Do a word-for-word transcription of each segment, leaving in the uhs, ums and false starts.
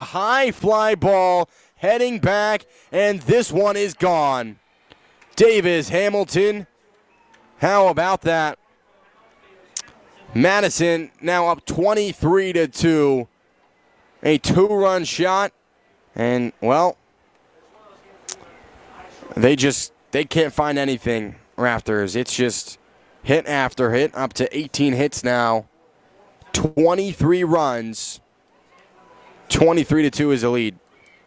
high fly ball heading back, and this one is gone. Davis Hamilton, how about that? Madison now up twenty-three to two. A two-run shot, and, well, they just, they can't find anything, Raptors. It's just hit after hit, up to eighteen hits now. twenty-three runs. twenty-three to two is the lead.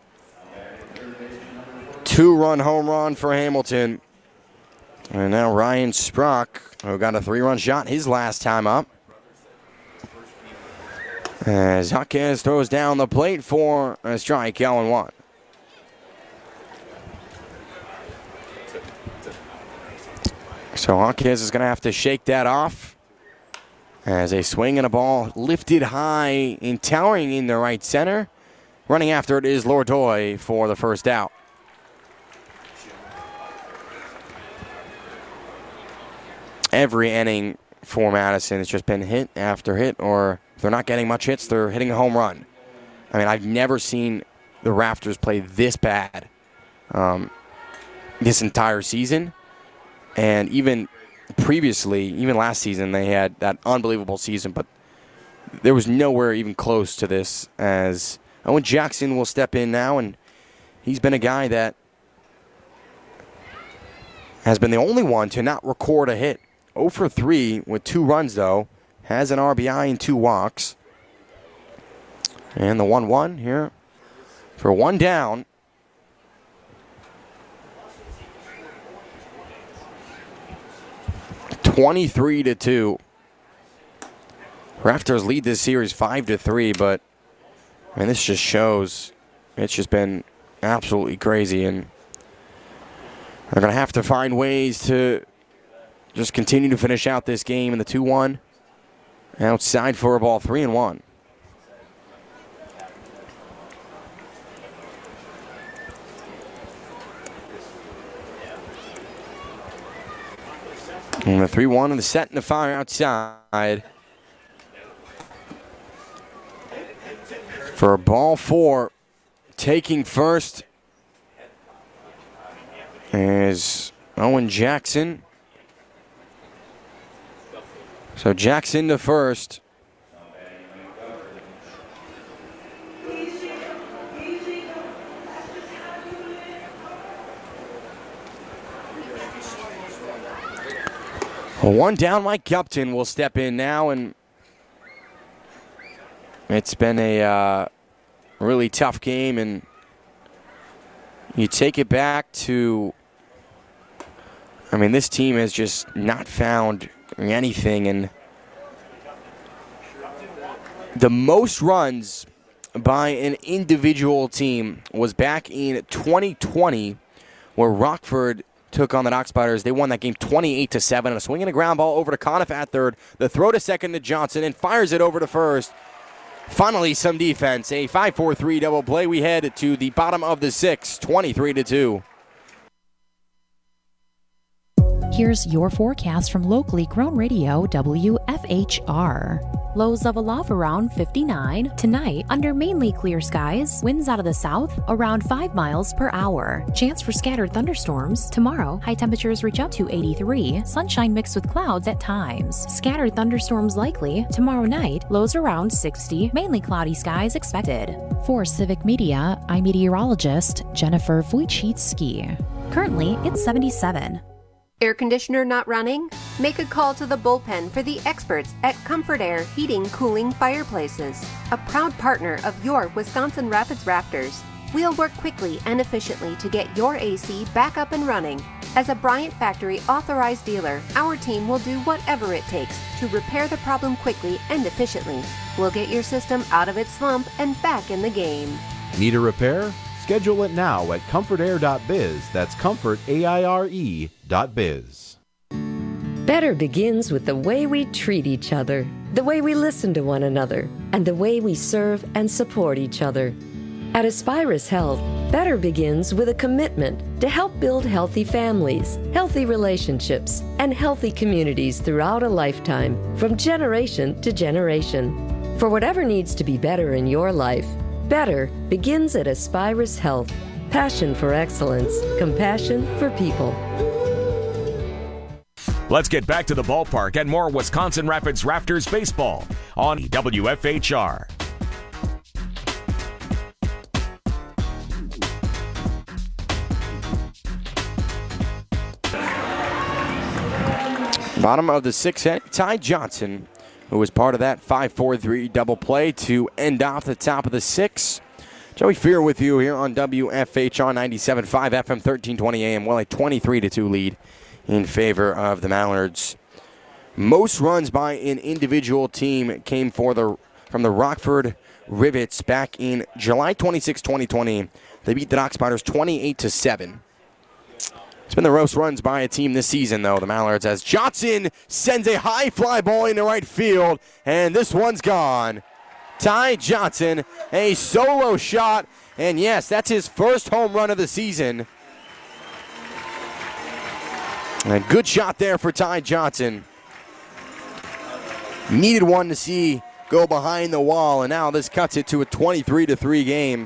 Two-run home run for Hamilton. And now Ryan Sprock, who got a three-run shot his last time up. As Jaquez throws down the plate for a strike, oh and one. So Jaquez is going to have to shake that off. As a swing and a ball lifted high and towering in the right center. Running after it is Lourdoy for the first out. Every inning for Madison has just been hit after hit, or if they're not getting much hits, they're hitting a home run. I mean, I've never seen the Raptors play this bad um, this entire season. And even previously, even last season, they had that unbelievable season, but there was nowhere even close to this, as Owen Jackson will step in now, and he's been a guy that has been the only one to not record a hit. oh for three with two runs, though. Has an R B I and two walks. And the one one here for one down. twenty-three to two. Raptors lead this series five to three, but I mean, this just shows it's just been absolutely crazy, and they're going to have to find ways to just continue to finish out this game in the two one. Outside for a ball, three and one. And the three one and the set and the fire outside. For ball four, taking first is Owen Jackson. So Jackson to first. One down, Mike Gupton will step in now, and it's been a uh, really tough game, and you take it back to, I mean, this team has just not found anything, and the most runs by an individual team was back in twenty twenty, where Rockford took on the Knox Spiders. They won that game twenty-eight to seven. And a swing and a ground ball over to Conniff at third. The throw to second to Johnson, and fires it over to first. Finally, some defense. A five four three double play. We head to the bottom of the sixth, twenty-three to two. Here's your forecast from locally grown radio W F H R. Lows of aloft around fifty-nine. Tonight, under mainly clear skies, winds out of the south around five miles per hour. Chance for scattered thunderstorms. Tomorrow, high temperatures reach up to eighty-three. Sunshine mixed with clouds at times. Scattered thunderstorms likely. Tomorrow night, lows around sixty. Mainly cloudy skies expected. For Civic Media, I'm meteorologist Jennifer Wojcicki. Currently, it's seventy-seven. Air conditioner not running? Make a call to the bullpen for the experts at Comfort Air Heating, Cooling, Fireplaces, a proud partner of your Wisconsin Rapids Raptors. We'll work quickly and efficiently to get your A C back up and running. As a Bryant Factory authorized dealer, our team will do whatever it takes to repair the problem quickly and efficiently. We'll get your system out of its slump and back in the game. Need a repair? Schedule it now at comfort air dot biz. That's comfort, A I R E, dot biz. Better begins with the way we treat each other, the way we listen to one another, and the way we serve and support each other. At Aspirus Health, better begins with a commitment to help build healthy families, healthy relationships, and healthy communities throughout a lifetime, from generation to generation. For whatever needs to be better in your life, Better begins at Aspirus Health. Passion for excellence, compassion for people. Let's get back to the ballpark and more Wisconsin Rapids Raptors baseball on W F H R. Bottom of the sixth, Ty Johnson, who was part of that five four three double play to end off the top of the sixth. Joey Fear with you here on W F H R ninety-seven point five F M, thirteen twenty A M. Well, a twenty-three to two lead in favor of the Mallards. Most runs by an individual team came for the from the Rockford Rivets back in July twenty-sixth, twenty twenty. They beat the Dock Spiders twenty-eight to seven. It's been the most runs by a team this season, though, the Mallards, as Johnson sends a high fly ball into right field, and this one's gone. Ty Johnson, a solo shot, and yes, that's his first home run of the season. A good shot there for Ty Johnson. Needed one to see go behind the wall, and now this cuts it to a twenty-three to three game.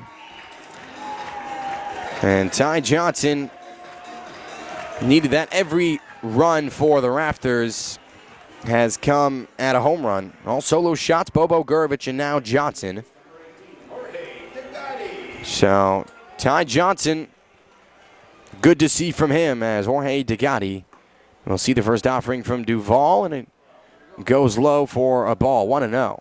And Ty Johnson needed that. Every run for the Raptors has come at a home run. All solo shots, Bobo Gurevich and now Johnson. So, Ty Johnson, good to see from him as Jorge Degatti. We'll see the first offering from Duvall, and it goes low for a ball, one and oh.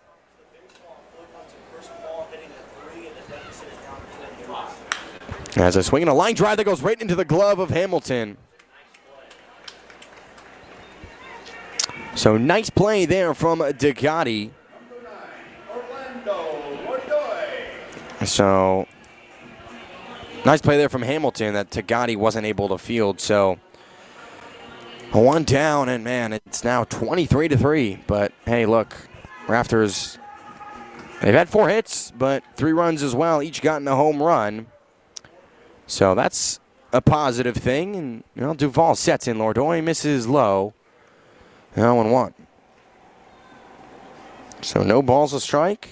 As a swing and a line drive that goes right into the glove of Hamilton. So nice play there from Degatti. So nice play there from Hamilton that Degatti wasn't able to field. So one down, and man, it's now twenty-three to three. But hey, look, Raptors, they've had four hits, but three runs as well, each gotten a home run. So that's a positive thing. And you know, Duvall sets in. Lourdoy misses low. oh and one. So no balls a strike.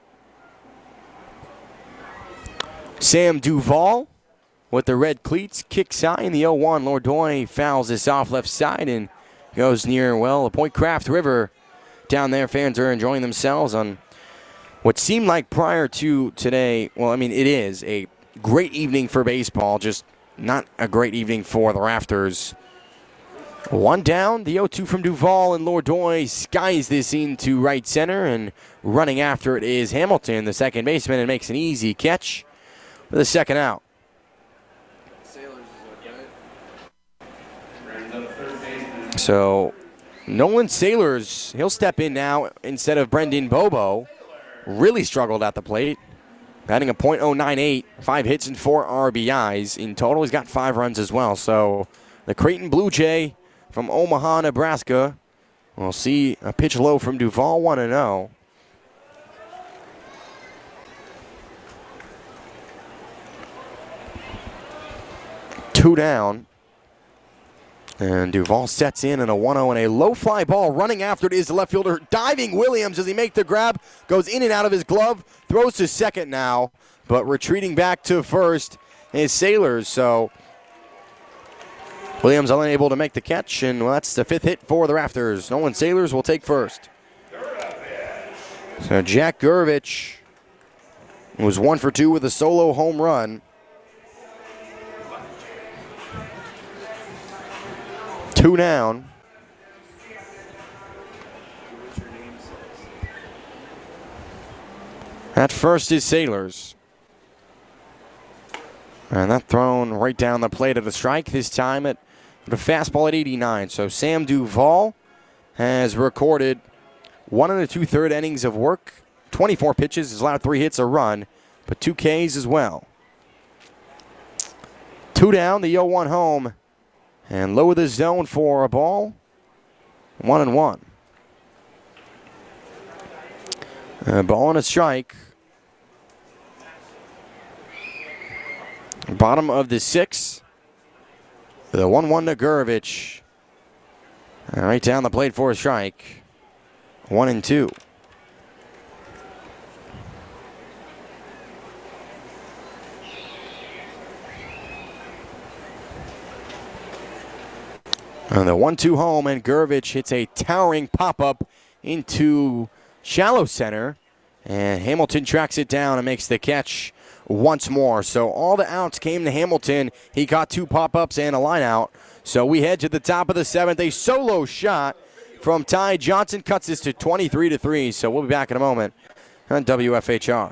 Sam Duvall with the red cleats kicks high in the oh one. Lourdoy fouls this off left side and goes near, well, the Point Craft River down there. Fans are enjoying themselves on what seemed like prior to today. Well, I mean, it is a great evening for baseball, just not a great evening for the Raptors. One down, the oh two from Duvall, and Lourdoy skies this into right center, and running after it is Hamilton, the second baseman, and makes an easy catch with a second out. So Nolan Sailors, he'll step in now instead of Brendan Bobo. Really struggled at the plate. Batting a point oh nine eight, five hits and four R B Is. In total, he's got five runs as well. So the Creighton Blue Jay from Omaha, Nebraska. We'll see a pitch low from Duvall, one and oh. Two down. And Duvall sets in and a one oh, and a low fly ball running after it is the left fielder. Diving Williams as he makes the grab. Goes in and out of his glove. Throws to second now. But retreating back to first is Sailors. So Williams unable to make the catch, and well, that's the fifth hit for the Raptors. Nolan Sailors will take first. So Jack Gurevich was one for two with a solo home run. Two down. At first is Sailors. And that thrown right down the plate of the strike, this time at the fastball at eighty-nine. So Sam Duvall has recorded one and a two-third innings of work, twenty-four pitches, has allowed three hits, a run, but two Ks as well. Two down, the oh one home, and lower the zone for a ball, one and one. A ball and a strike. Bottom of the sixth. The one one to Gurevich. Right down the plate for a strike. One and two. And the one two home, and Gervich hits a towering pop-up into shallow center. And Hamilton tracks it down and makes the catch once more. So all the outs came to Hamilton. He got two pop-ups and a line out. So we head to the top of the seventh. A solo shot from Ty Johnson cuts this to twenty-three to three. So we'll be back in a moment on W F H R.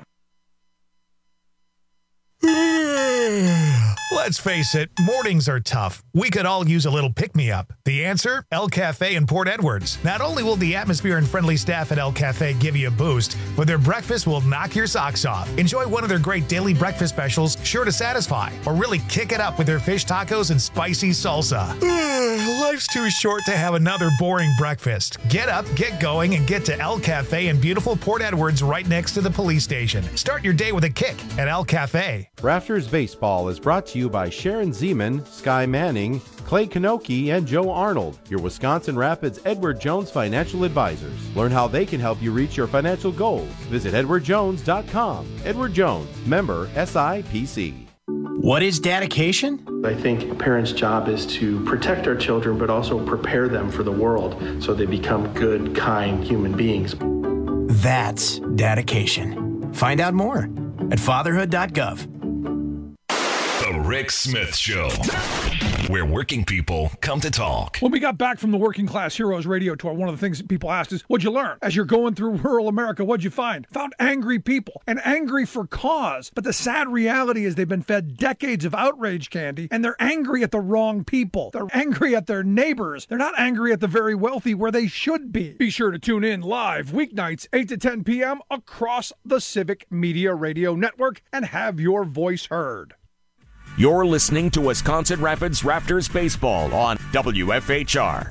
Let's face it, mornings are tough. We could all use a little pick-me-up. The answer? El Cafe in Port Edwards. Not only will the atmosphere and friendly staff at El Cafe give you a boost, but their breakfast will knock your socks off. Enjoy one of their great daily breakfast specials, sure to satisfy. Or really kick it up with their fish tacos and spicy salsa. Life's too short to have another boring breakfast. Get up, get going, and get to El Cafe in beautiful Port Edwards right next to the police station. Start your day with a kick at El Cafe. Rafters Baseball is brought to you by Sharon Zeman, Sky Manning, Clay Kanoki, and Joe Arnold, your Wisconsin Rapids Edward Jones financial advisors. Learn how they can help you reach your financial goals. Visit edward jones dot com. Edward Jones, member S I P C. What is dedication? I think a parent's job is to protect our children, but also prepare them for the world so they become good, kind human beings. That's dedication. Find out more at fatherhood dot gov. The Rick Smith Show, where working people come to talk. When we got back from the Working Class Heroes radio tour, one of the things that people asked is, what'd you learn? As you're going through rural America, what'd you find? Found angry people, and angry for cause. But the sad reality is they've been fed decades of outrage candy, and they're angry at the wrong people. They're angry at their neighbors. They're not angry at the very wealthy where they should be. Be sure to tune in live weeknights, eight to ten p.m. across the Civic Media Radio Network and have your voice heard. You're listening to Wisconsin Rapids Raptors Baseball on W F H R.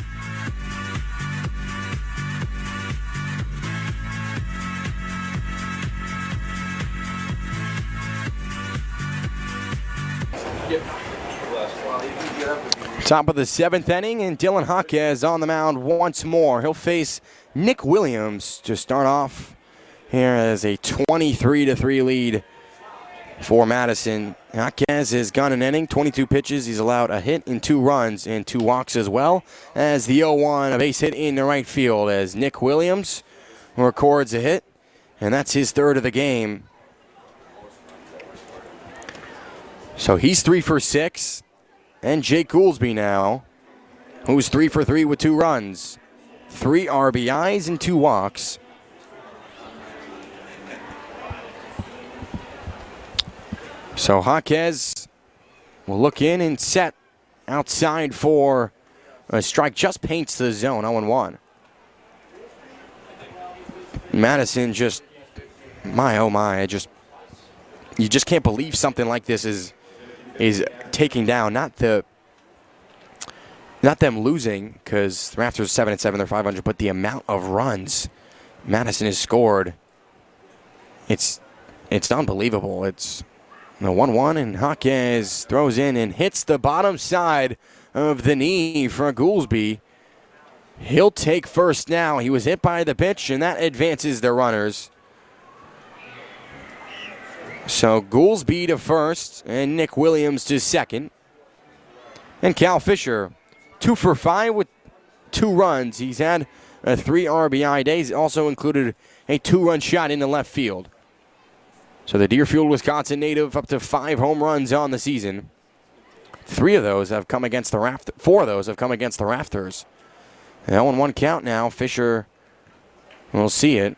Top of the seventh inning, and Dylan Jaquez on the mound once more. He'll face Nick Williams to start off here as a twenty-three to three lead for Madison. Jaquez has gone an inning, twenty-two pitches. He's allowed a hit and two runs and two walks as well as the oh one, a base hit in the right field as Nick Williams records a hit, and that's his third of the game. So he's three for six, and Jake Goolsby now, who's three for three with two runs, three R B Is and two walks. So Jaquez will look in and set outside for a strike. Just paints the zone, oh and one. Madison just, my oh my, I just, you just can't believe something like this is is taking down. Not the, not them losing, because the Raptors are seven and seven, they're five hundred, but the amount of runs Madison has scored, it's it's unbelievable. It's the one one, and Jaquez throws in and hits the bottom side of the knee for Goolsby. He'll take first now. He was hit by the pitch, and that advances the runners. So Goolsby to first, and Nick Williams to second. And Cal Fisher, two for five with two runs. He's had a three R B I day. He's also included a two-run shot in the left field. So the Deerfield, Wisconsin native up to five home runs on the season. Three of those have come against the Rafters. Four of those have come against the Rafters. And oh and one count now. Fisher will see it.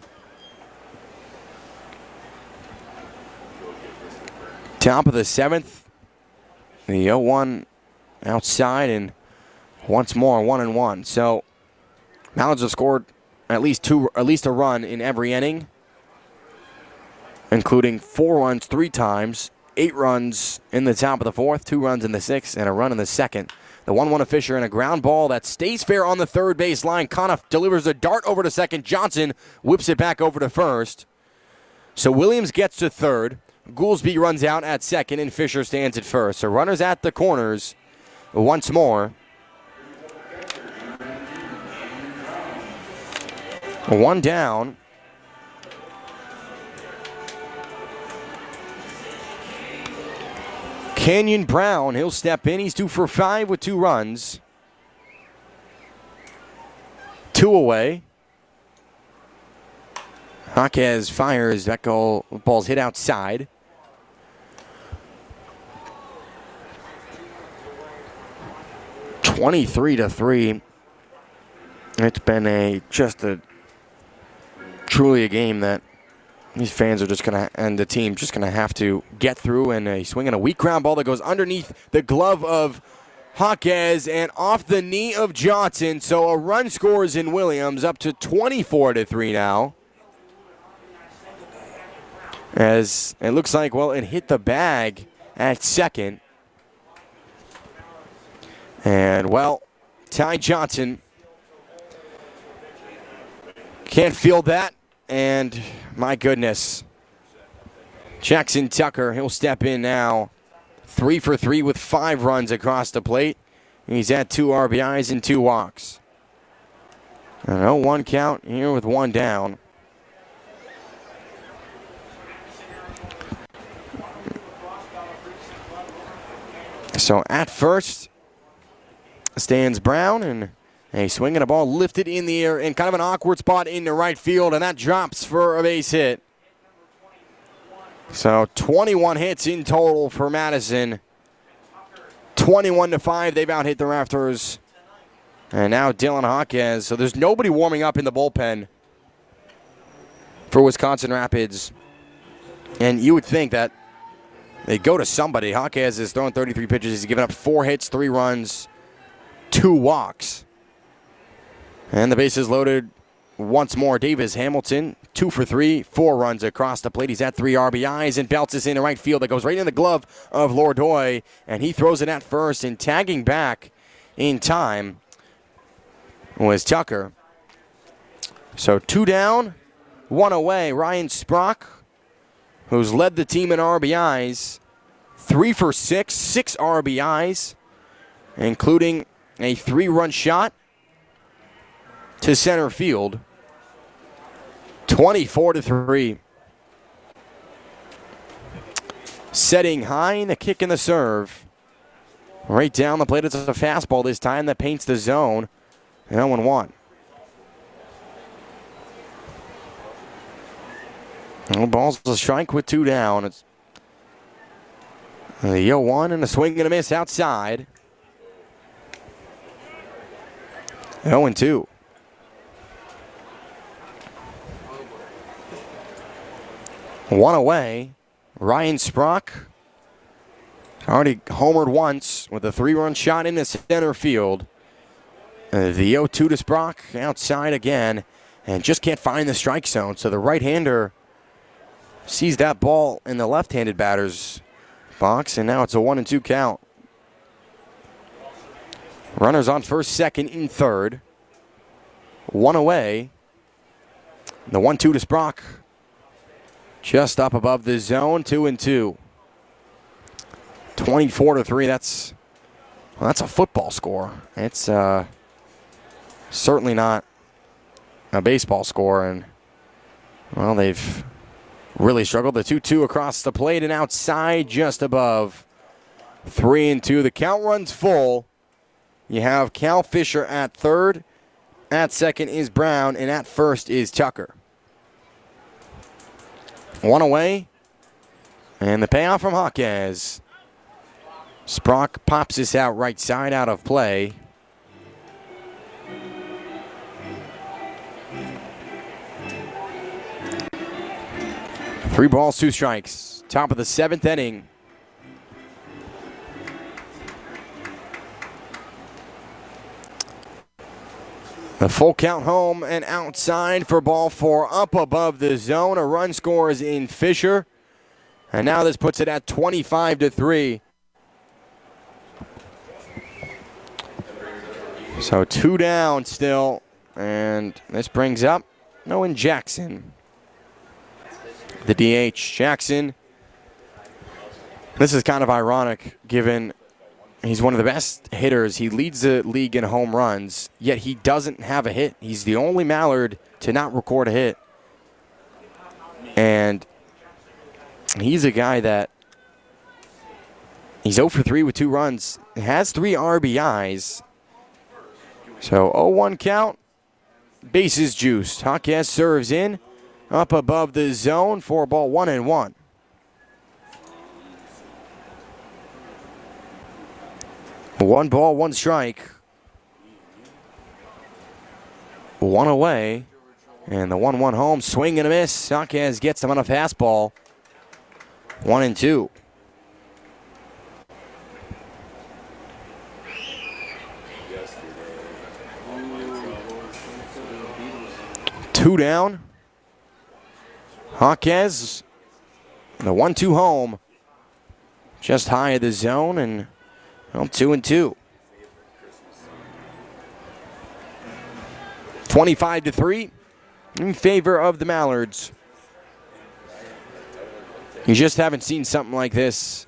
Top of the seventh. The oh one outside, and once more one and one. So Mallards have scored at least two, at least a run in every inning, including four runs three times, eight runs in the top of the fourth, two runs in the sixth, and a run in the second. The one one to Fisher, and a ground ball that stays fair on the third base line. Conniff delivers a dart over to second. Johnson whips it back over to first. So Williams gets to third. Goolsby runs out at second, and Fisher stands at first. So runners at the corners once more. One down. Kenyon Brown, he'll step in. He's two for five with two runs. Two away. Jaquez fires. That goal, ball's hit outside. twenty-three to three. It's been a just a truly a game that these fans are just going to, and the team just going to have to get through. And a swing and a weak ground ball that goes underneath the glove of Jaquez and off the knee of Johnson. So a run scores in Williams, up to twenty-four to three now. As it looks like, well, it hit the bag at second. And, well, Ty Johnson can't feel that. And, my goodness, Jackson Tucker, he'll step in now. Three for three with five runs across the plate. He's at two R B Is and two walks. An oh one count here with one down. So at first stands Brown, and a swing and a ball lifted in the air in kind of an awkward spot in the right field, and that drops for a base hit. So twenty-one hits in total for Madison. twenty-one to five, they've out hit the Rafters. And now Dylan Jaquez. So there's nobody warming up in the bullpen for Wisconsin Rapids. And you would think that they go to somebody. Jaquez is throwing thirty-three pitches. He's given up four hits, three runs, two walks. And the bases loaded once more. Davis Hamilton, two for three, four runs across the plate. He's at three R B Is and belts this in the right field. That goes right in the glove of Lourdoy, and he throws it at first. And tagging back in time was Tucker. So two down, one away. Ryan Sprock, who's led the team in R B Is, three for six, six R B Is, including a three-run shot to center field. twenty-four to three. Setting high, and the kick and the serve. Right down the plate. It's a fastball this time that paints the zone. And oh one. Well, ball's a strike with two down. It's the oh one and a swing and a miss outside. oh two. One away. Ryan Sprock already homered once with a three-run shot into center field. Uh, the oh two to Sprock outside again, and just can't find the strike zone. So the right-hander sees that ball in the left-handed batter's box, and now it's a one and two count. Runners on first, second, and third. One away. The one two to Sprock. Just up above the zone, two and two. twenty-four to three. That's well, that's a football score. It's uh, certainly not a baseball score, and well, they've really struggled. The two two across the plate and outside, just above. Three and two. The count runs full. You have Cal Fisher at third. At second is Brown, and at first is Tucker. One away, and the payoff from Jaquez. Sprock pops this out right side, out of play. Three balls, two strikes. Top of the seventh inning. The full count home and outside for ball four, up above the zone. A run scores in Fisher. And now this puts it at twenty-five to three. So two down still. And this brings up Nolan Jackson. The D H. Jackson. This is kind of ironic given he's one of the best hitters. He leads the league in home runs, yet he doesn't have a hit. He's the only Mallard to not record a hit. And he's a guy that he's oh for three with two runs, has three R B Is. So oh one count, bases juiced. Jaquez serves in, up above the zone, four ball, one and one. One ball, one strike. One away. And the one one home, swing and a miss. Jaquez gets him on a fastball. One and two. Two down. Jaquez, the one two home. Just high of the zone, and well, two and two. twenty-five to three in favor of the Mallards. You just haven't seen something like this.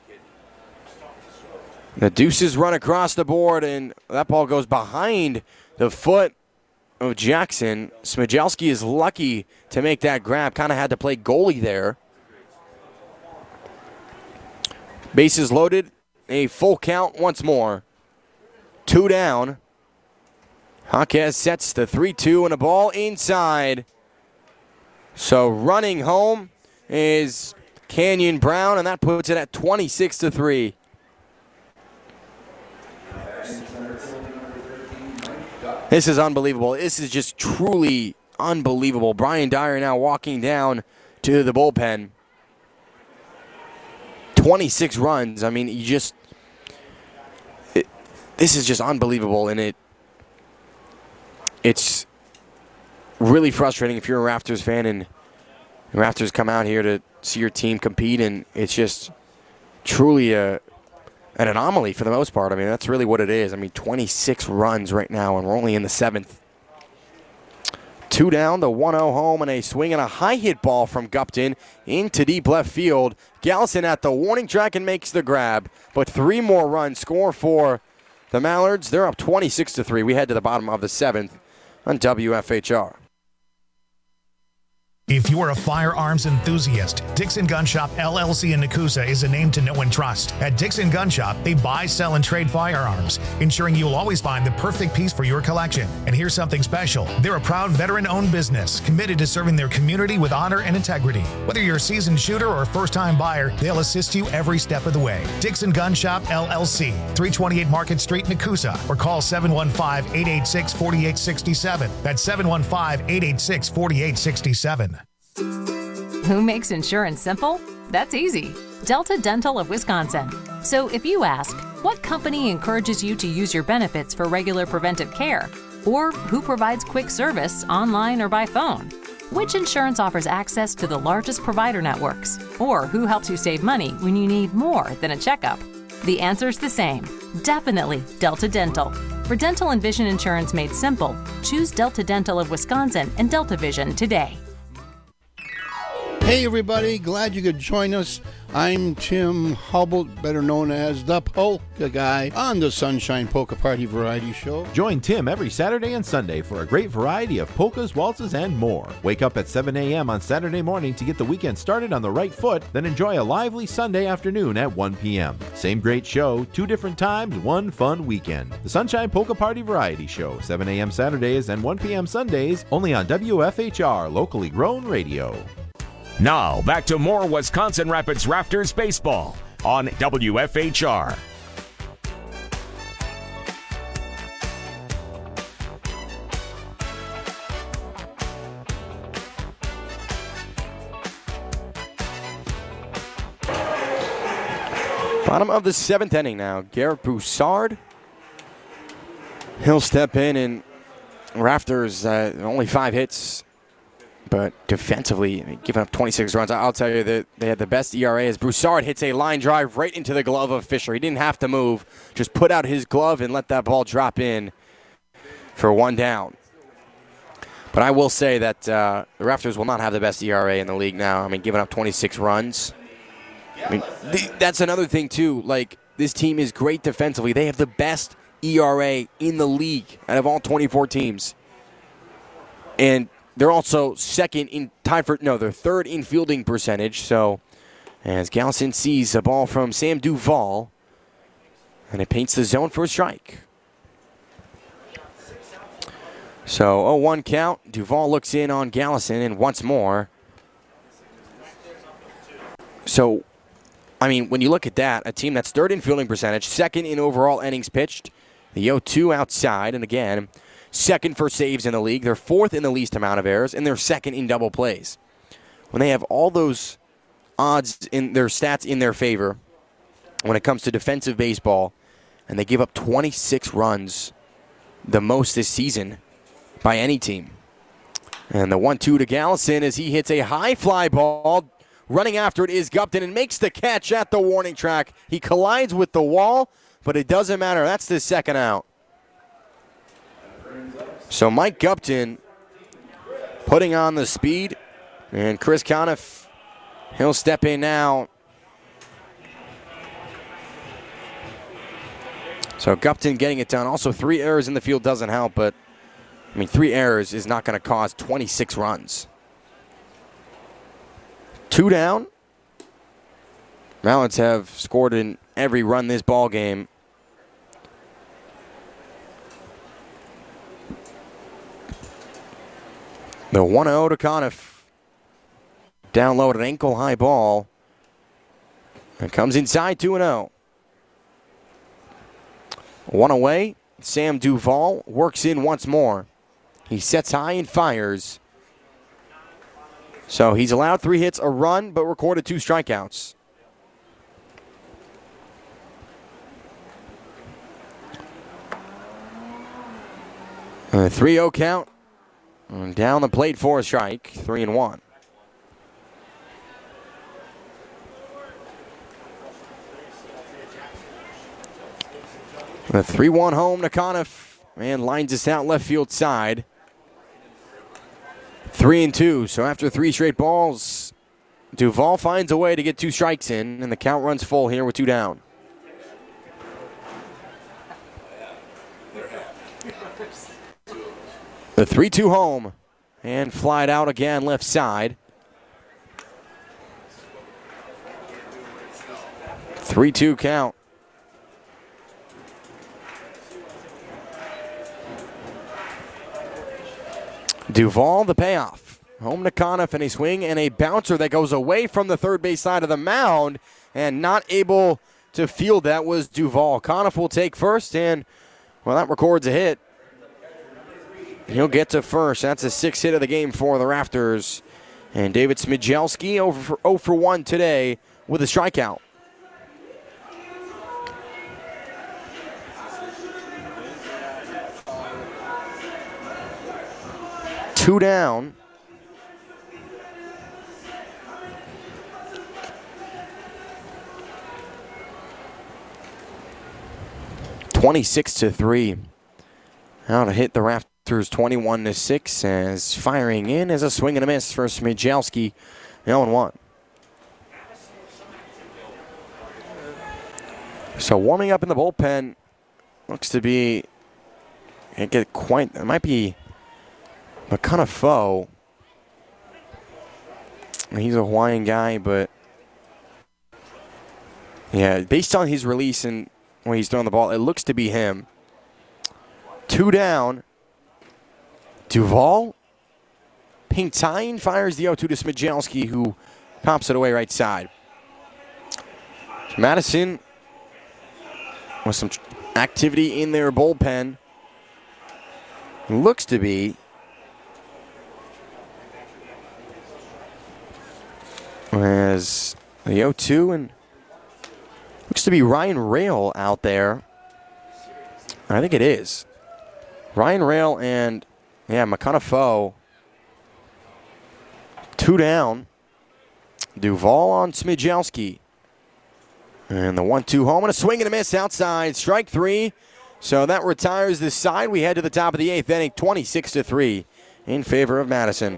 The deuces run across the board, and that ball goes behind the foot of Jackson. Smajelski is lucky to make that grab. Kind of had to play goalie there. Bases loaded. A full count once more. Two down. Jaquez sets the three two and a ball inside. So running home is Canyon Brown, and that puts it at twenty-six to three. This is unbelievable. This is just truly unbelievable. Brian Dyer now walking down to the bullpen. twenty-six runs. I mean, you just... It, this is just unbelievable, and it it's really frustrating if you're a Raptors fan and the Raptors come out here to see your team compete, and it's just truly a an anomaly for the most part. I mean, that's really what it is. I mean, twenty-six runs right now, and we're only in the seventh. Two down, the one oh home, and a swing and a high hit ball from Gupton into deep left field. Gallison at the warning track and makes the grab, but three more runs score for the Mallards. They're up twenty-six to three. We head to the bottom of the seventh on W F H R. If you're a firearms enthusiast, Dixon Gun Shop L L C in Nakusa is a name to know and trust. At Dixon Gun Shop, they buy, sell, and trade firearms, ensuring you'll always find the perfect piece for your collection. And here's something special. They're a proud veteran-owned business committed to serving their community with honor and integrity. Whether you're a seasoned shooter or a first-time buyer, they'll assist you every step of the way. Dixon Gun Shop L L C, three twenty-eight Market Street, Nakusa, or call seven one five, eight eight six, four eight six seven. That's seven one five, eight eight six, four eight six seven. Who makes insurance simple? That's easy. Delta Dental of Wisconsin. So if you ask, what company encourages you to use your benefits for regular preventive care? Or who provides quick service online or by phone? Which insurance offers access to the largest provider networks? Or who helps you save money when you need more than a checkup? The answer's the same. Definitely Delta Dental. For dental and vision insurance made simple, choose Delta Dental of Wisconsin and Delta Vision today. Hey everybody, glad you could join us. I'm Tim Hubble, better known as the Polka Guy, on the Sunshine Polka Party Variety Show. Join Tim every Saturday and Sunday for a great variety of polkas, waltzes, and more. Wake up at seven a.m. on Saturday morning to get the weekend started on the right foot, then enjoy a lively Sunday afternoon at one p.m. Same great show, two different times, one fun weekend. The Sunshine Polka Party Variety Show, seven a.m. Saturdays and one p.m. Sundays, only on W F H R, locally grown radio. Now, back to more Wisconsin Rapids Raptors baseball on W F H R. Bottom of the seventh inning now. Garrett Broussard. He'll step in, and Raptors uh, only five hits. But defensively, I mean, giving up twenty-six runs, I'll tell you that they had the best E R A as Broussard hits a line drive right into the glove of Fisher. He didn't have to move, just put out his glove and let that ball drop in for one down. But I will say that uh, the Raptors will not have the best E R A in the league now. I mean, giving up twenty-six runs. I mean, th- that's another thing, too. Like, this team is great defensively. They have the best E R A in the league out of all twenty-four teams. And they're also second in tied for no, they're third in fielding percentage. So as Gallison sees a ball from Sam Duvall, and it paints the zone for a strike. So oh one count. Duvall looks in on Gallison, and once more. So, I mean, when you look at that, a team that's third in fielding percentage, second in overall innings pitched, the oh two outside, and again, second for saves in the league. They're fourth in the least amount of errors, and they're second in double plays. When they have all those odds in their stats in their favor when it comes to defensive baseball, and they give up twenty-six runs, the most this season by any team. And the one two to Gallison as he hits a high fly ball. Running after it is Gupton and makes the catch at the warning track. He collides with the wall, but it doesn't matter. That's the second out. So Mike Gupton putting on the speed, and Chris Conniff, he'll step in now. So Gupton getting it done. Also, three errors in the field doesn't help, but, I mean, three errors is not going to cause twenty-six runs. Two down. Marlins have scored in every run this ball game. The one oh to Conniff. Down low at an ankle-high ball. It comes inside two and oh. One away. Sam Duvall works in once more. He sets high and fires. So he's allowed three hits, a run, but recorded two strikeouts. A three oh count. And down the plate for a strike, three and one. The three one home to Conniff, and lines us out left field side. Three and two, so after three straight balls, Duvall finds a way to get two strikes in, and the count runs full here with two down. The three two home, and flied out again left side. three two count. Duvall, the payoff. Home to Conniff, and a swing and a bouncer that goes away from the third base side of the mound, and not able to field that was Duvall. Conniff will take first, and, well, that records a hit. He'll get to first. That's a sixth hit of the game for the Rafters. And David Smijelski over for oh for one today with a strikeout. Two down. twenty-six to three. Now to hit the Rafters twenty-one to six as firing in as a swing and a miss for Smijelski. oh and one. So warming up in the bullpen looks to be, can't get quite, it might be McConaughey. He's a Hawaiian guy, but yeah, based on his release and when he's throwing the ball, it looks to be him. Two down. Duvall. Pingtine fires the oh two to Smijelski, who pops it away right side. Madison with some activity in their bullpen. Looks to be as the oh two, and looks to be Ryan Rail out there. I think it is. Ryan Rail and, yeah, McConaughey. Two down. Duvall on Smijelski. And the one two home and a swing and a miss outside. Strike three. So that retires this side. We head to the top of the eighth inning, twenty-six to three in favor of Madison.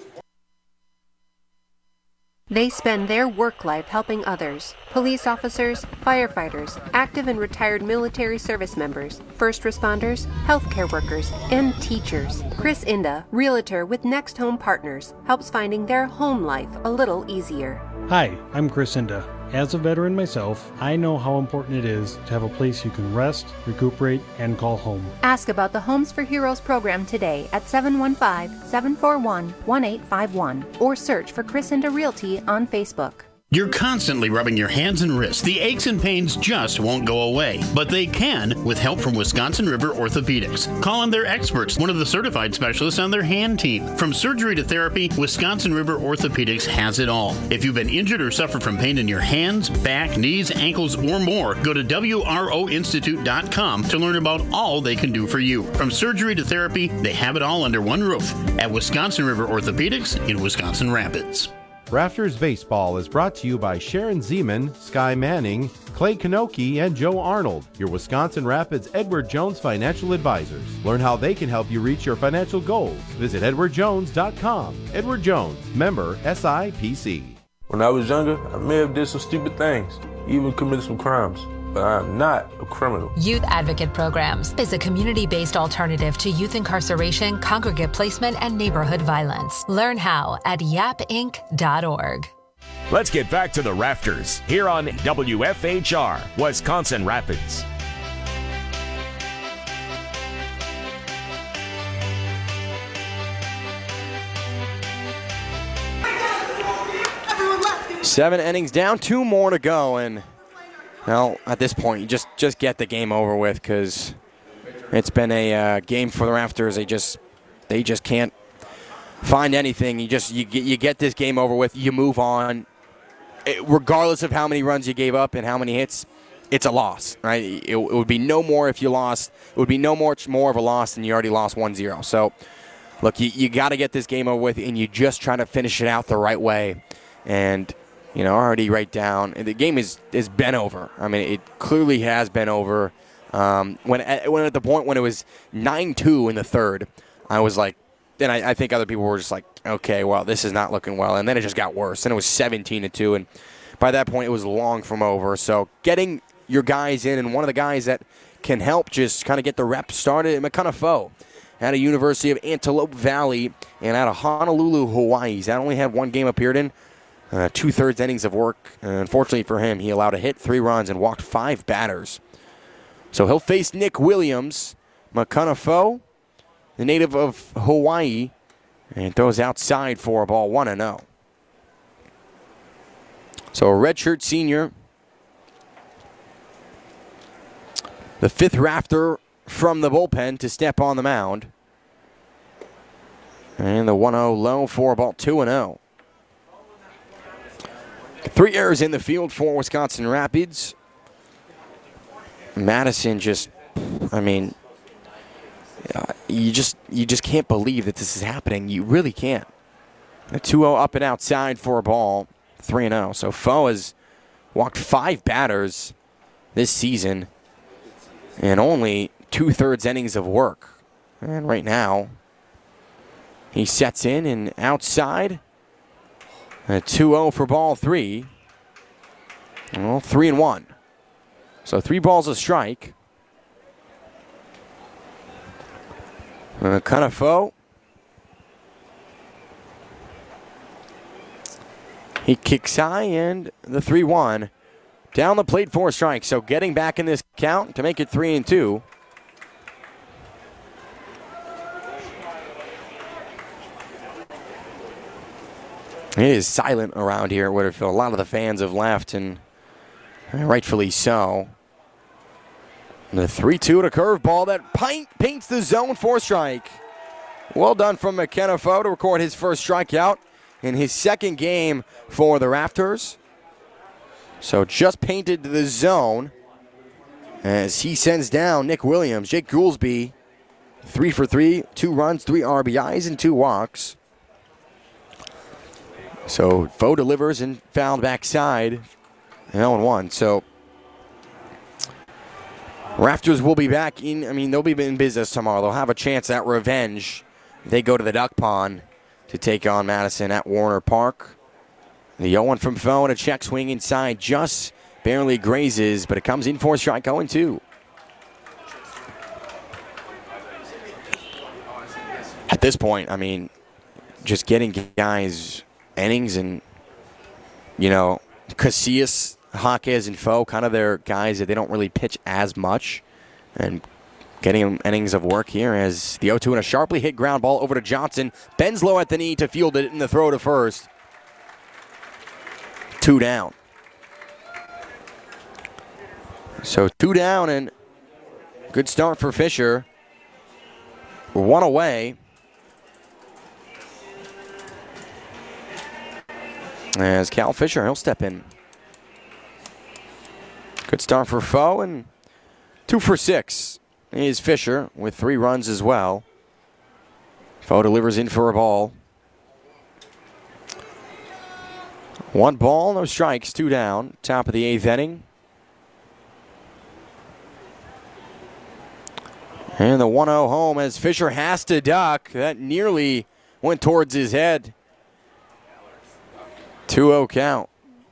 They spend their work life helping others. Police officers, firefighters, active and retired military service members, first responders, healthcare workers, and teachers. Chris Inda, realtor with Next Home Partners, helps finding their home life a little easier. Hi, I'm Chris Inda, As a veteran myself, I know how important it is to have a place you can rest, recuperate, and call home. Ask about the Homes for Heroes program today at seven one five, seven four one, one eight five one or search for Crescenda Realty on Facebook. You're constantly rubbing your hands and wrists. The aches and pains just won't go away, but they can with help from Wisconsin River Orthopedics. Call on their experts, one of the certified specialists on their hand team. From surgery to therapy, Wisconsin River Orthopedics has it all. If you've been injured or suffer from pain in your hands, back, knees, ankles, or more, go to W R O institute dot com to learn about all they can do for you. From surgery to therapy, they have it all under one roof at Wisconsin River Orthopedics in Wisconsin Rapids. Rafters Baseball is brought to you by Sharon Zeman, Sky Manning, Clay Kanoki, and Joe Arnold, your Wisconsin Rapids Edward Jones financial advisors. Learn how they can help you reach your financial goals. Visit edward jones dot com. Edward Jones, member S I P C. When I was younger, I may have did some stupid things, even committed some crimes. But I am not a criminal. Youth Advocate Programs is a community-based alternative to youth incarceration, congregate placement, and neighborhood violence. Learn how at yap inc dot org. Let's get back to the Rafters here on W F H R, Wisconsin Rapids. Seven innings down, two more to go, and well, at this point, you just, just get the game over with because it's been a uh, game for the Rafters. They just they just can't find anything. You just you get you get this game over with. You move on, it, regardless of how many runs you gave up and how many hits. It's a loss, right? It, it would be no more if you lost. It would be no more more of a loss than you already lost one zero. So, look, you you got to get this game over with, and you just try to finish it out the right way, and. You know, already right down. The game is has been over. I mean, it clearly has been over. Um, when, at, when at the point when it was nine two in the third, I was like, then I, I think other people were just like, okay, well, this is not looking well. And then it just got worse. And it was seventeen to two. And by that point, it was long from over. So getting your guys in, and one of the guys that can help just kind of get the reps started, McCunna Foe, at a University of Antelope Valley and out of Honolulu, Hawaii. He's only had one game appeared in. Uh, two-thirds innings of work. Uh, unfortunately for him, he allowed a hit, three runs, and walked five batters. So he'll face Nick Williams, McCunna Foe, the native of Hawaii, and throws outside for a ball, one and oh. So a redshirt senior, the fifth rafter from the bullpen to step on the mound. And the one oh low for a ball, two and oh. Three errors in the field for Wisconsin Rapids. Madison just, I mean, uh, you just you just can't believe that this is happening. You really can't. A two oh up and outside for a ball, three and oh. So Foe has walked five batters this season and only two-thirds innings of work. And right now, he sets in and outside. A two oh for ball three. Well, three and one. So three balls a strike. Uh, kind of Foe. He kicks high and the three one. Down the plate for a strike. So getting back in this count to make it three and two. It is silent around here at Weatherford. A lot of the fans have left, and rightfully so. The three two to curveball that paint, paints the zone for a strike. Well done from McCunna Foe to record his first strikeout in his second game for the Rafters. So just painted the zone as he sends down Nick Williams. Jake Goolsby, three for three, two runs, three R B Is, and two walks. So Foe delivers and fouled backside, and oh and one. So Rafters will be back in. I mean, they'll be in business tomorrow. They'll have a chance at revenge. They go to the Duck Pond to take on Madison at Warner Park. The oh one from Foe and a check swing inside just barely grazes, but it comes in for a strike, oh and two. At this point, I mean, just getting guys innings and, you know, Casillas Jaquez and Foe, kind of their guys that they don't really pitch as much. And getting innings of work here as the oh two and a sharply hit ground ball over to Johnson. Bends low at the knee to field it in the throw to first. Two down. So two down and good start for Fisher. One away. As Cal Fisher, he'll step in. Good start for Foe, and two for six is Fisher with three runs as well. Foe delivers in for a ball. One ball, no strikes, two down. Top of the eighth inning. And the one oh home as Fisher has to duck. That nearly went towards his head. two oh count.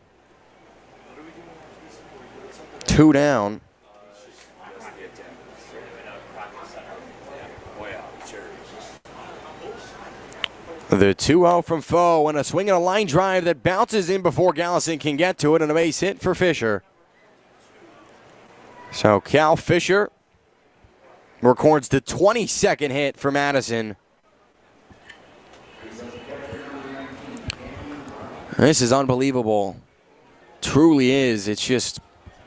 Two down. The two oh from Foe and a swing and a line drive that bounces in before Gallison can get to it, and a base hit for Fisher. So Cal Fisher records the twenty-second hit for Madison. This is unbelievable. Truly is. It's just,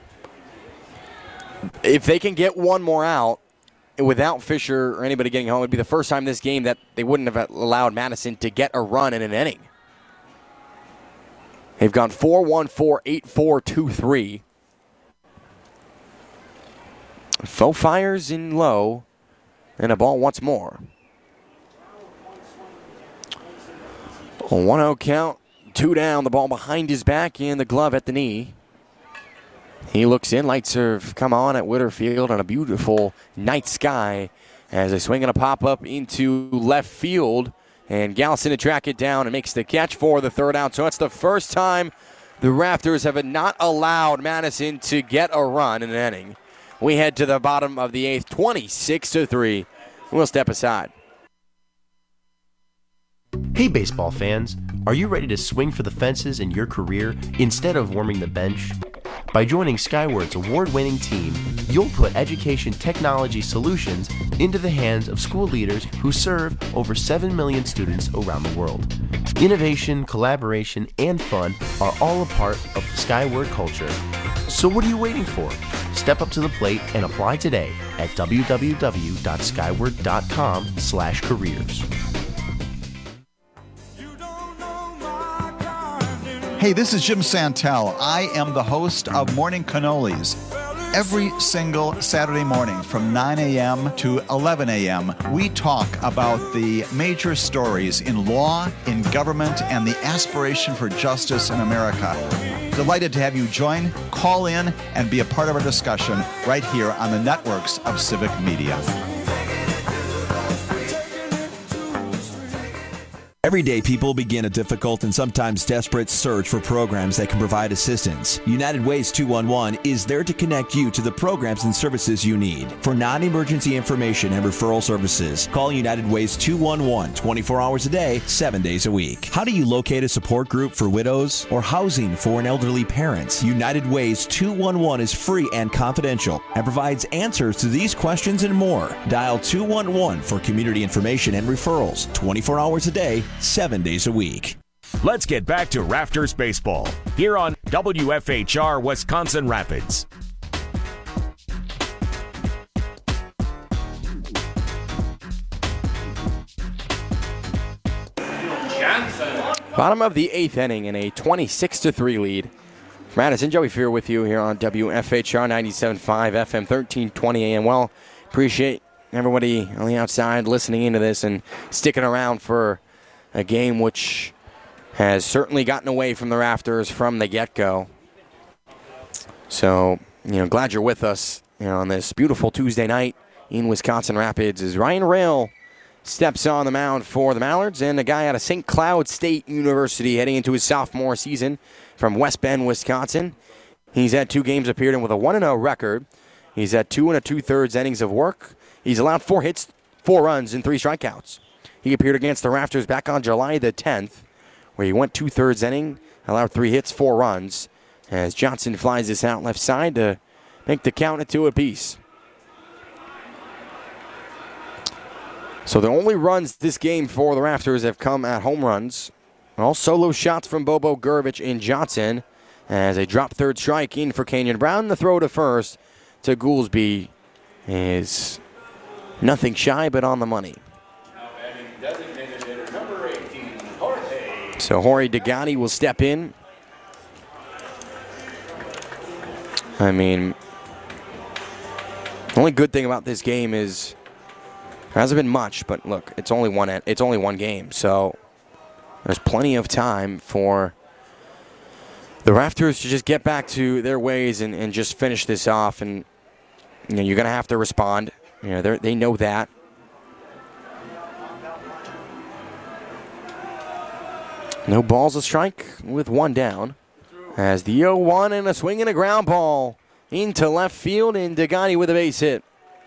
if they can get one more out without Fisher or anybody getting home, it'd be the first time this game that they wouldn't have allowed Madison to get a run in an inning. They've gone four one, four eight, four two three. Foe fires in low, and a ball once more. A one oh count, two down, the ball behind his back and the glove at the knee. He looks in, light serve come on at Whitterfield on a beautiful night sky as they swing and a pop-up into left field. And Gallison to track it down and makes the catch for the third out. So it's the first time the Raptors have not allowed Madison to get a run in an inning. We head to the bottom of the eighth, twenty-six to three. We'll step aside. Hey baseball fans, are you ready to swing for the fences in your career instead of warming the bench? By joining Skyward's award-winning team, you'll put education technology solutions into the hands of school leaders who serve over seven million students around the world. Innovation, collaboration, and fun are all a part of Skyward culture. So what are you waiting for? Step up to the plate and apply today at w w w dot skyward dot com slash careers. Hey, this is Jim Santel. I am the host of Morning Cannolis. Every single Saturday morning from nine a.m. to eleven a.m., we talk about the major stories in law, in government, and the aspiration for justice in America. Delighted to have you join, call in, and be a part of our discussion right here on the networks of Civic Media. Everyday people begin a difficult and sometimes desperate search for programs that can provide assistance. United Ways two one one is there to connect you to the programs and services you need. For non-emergency information and referral services, call United Ways two one one twenty-four hours a day, seven days a week. How do you locate a support group for widows or housing for an elderly parent? United Ways two one one is free and confidential and provides answers to these questions and more. Dial two one one for community information and referrals, twenty-four hours a day, seven days a week. Let's get back to Rafters Baseball here on W F H R Wisconsin Rapids. Bottom of the eighth inning in a twenty-six to three lead. Madison, Joey Fear with you here on W F H R ninety-seven point five F M, thirteen twenty A M. Well, appreciate everybody on the outside listening into this and sticking around for a game which has certainly gotten away from the Rafters from the get-go. So, you know, glad you're with us, you know, on this beautiful Tuesday night in Wisconsin Rapids as Ryan Rail steps on the mound for the Mallards, and a guy out of Saint Cloud State University heading into his sophomore season from West Bend, Wisconsin. He's had two games appeared in with a one and oh record. He's had two and a two-thirds innings of work. He's allowed four hits, four runs, and three strikeouts. He appeared against the Rafters back on July the tenth, where he went two-thirds inning, allowed three hits, four runs, as Johnson flies this out left side to make the count at two apiece. So the only runs this game for the Rafters have come at home runs. All solo shots from Bobo, Gurvich, and Johnson as they drop third strike in for Kenyon Brown. The throw to first to Goolsby is nothing shy but on the money. So Jorge Degani will step in. I mean, the only good thing about this game is there hasn't been much, but look, it's only one. It's only one game, so there's plenty of time for the Rafters to just get back to their ways and, and just finish this off. And you know, you're going to have to respond. You know, they know that. No balls a strike with one down. As the oh one and a swing and a ground ball into left field, and Degani with a base hit.